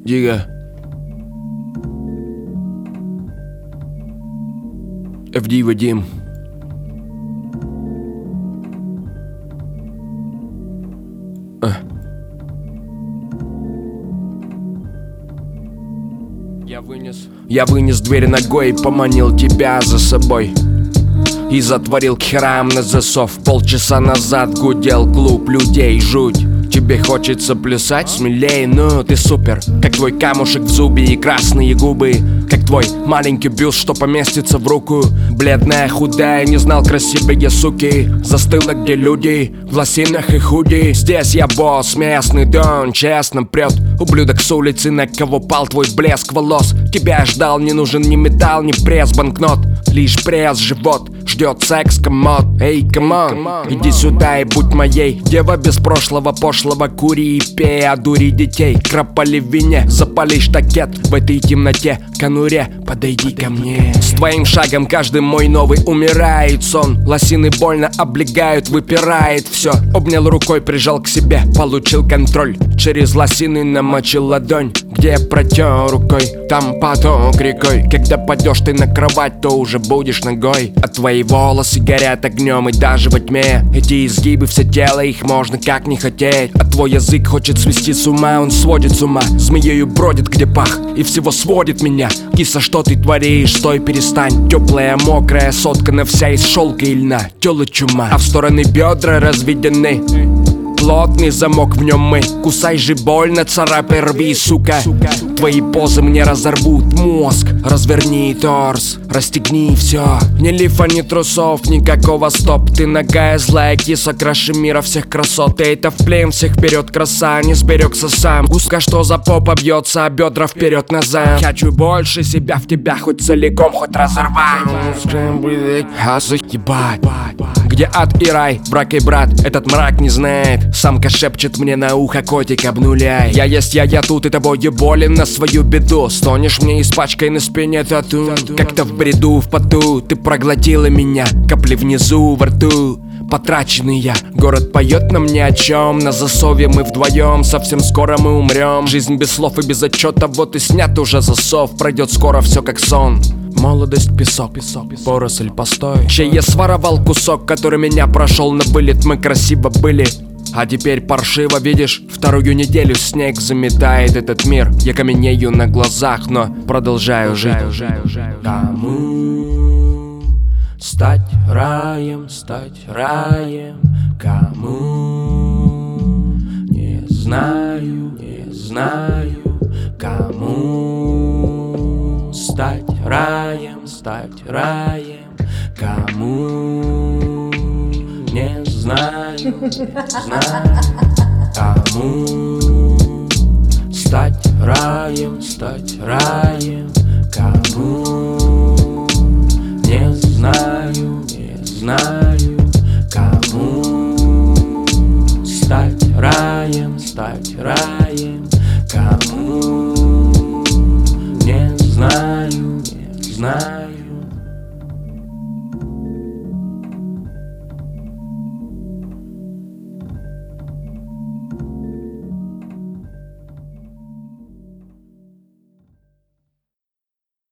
Дига. FD Вадим. Я вынес дверь ногой и поманил тебя за собой. И затворил к херам на засов. Полчаса назад гудел клуб людей, жуть. Тебе хочется плясать смелее, ну ты супер. Как твой камушек в зубе и красные губы. Как твой маленький бюст, что поместится в руку. Бледная, худая, не знал красивые суки. Застыла, где люди, в лосинах и худи. Здесь я босс, местный дон, честно прет. Ублюдок с улицы, на кого пал твой блеск волос. Тебя ждал, не нужен ни металл, ни пресс, банкнот. Лишь пресс, живот, ждет секс, комод. Эй, камон, иди сюда и будь моей. Дева без прошлого, пошлого, кури и пей, одури детей. Кропали в вине, запали штакет в этой темноте, конуре, подойди ко мне. С твоим шагом каждый мой новый умирает сон. Лосины больно облегают, выпирает все. Обнял рукой, прижал к себе, получил контроль. Через лосины намочил ладонь, где протер рукой, там поток рекой. Когда падешь ты на кровать, то уже будешь ногой. А твои волосы горят огнем, и даже во тьме эти изгибы, все тело, их можно как не хотеть. А твой язык хочет свести с ума, он сводит с ума. Змеею бродит, где пах, и всего сводит меня. Киса, что ты творишь? Стой, перестань. Теплая, мокрая, соткана вся из шелка и льна. Тёла чума, а в стороны бедра разведены. Плотный замок, в нем мы. Кусай же больно, царапай, рви, сука. Твои позы мне разорвут мозг. Разверни торс, расстегни все. Ни лифа, ни трусов, никакого стоп. Ты нагая, злая киса, краше мира всех красот. Ты это в плен, всех вперед, краса, не сберегся сам. Узко, что за попа бьется, а бедра вперед-назад. Хочу больше себя в тебя, хоть целиком, хоть разорвать. Ебать. Где ад и рай, брак и брат, этот мрак не знает. Самка шепчет мне на ухо, котик, обнуляй. Я есть я тут, и тобой болен на свою беду. Стонешь мне, испачкай на спине тату. Как-то в бреду, в поту, ты проглотила меня. Капли внизу, во рту, потраченные. Город поет нам ни о чем. На засове мы вдвоем, совсем скоро мы умрем. Жизнь без слов и без отчета, вот и снят уже засов. Пройдет скоро все как сон. Молодость, песок, поросль, постой. Чей я своровал кусок, который меня прошел на вылет. Мы красиво были, а теперь паршиво, видишь. Вторую неделю снег заметает этот мир. Я каменею на глазах, но продолжаю жить. Кому стать раем, кому? Не знаю, кому стать раем, кому? Не знаю, кому стать раем, кому? Не знаю.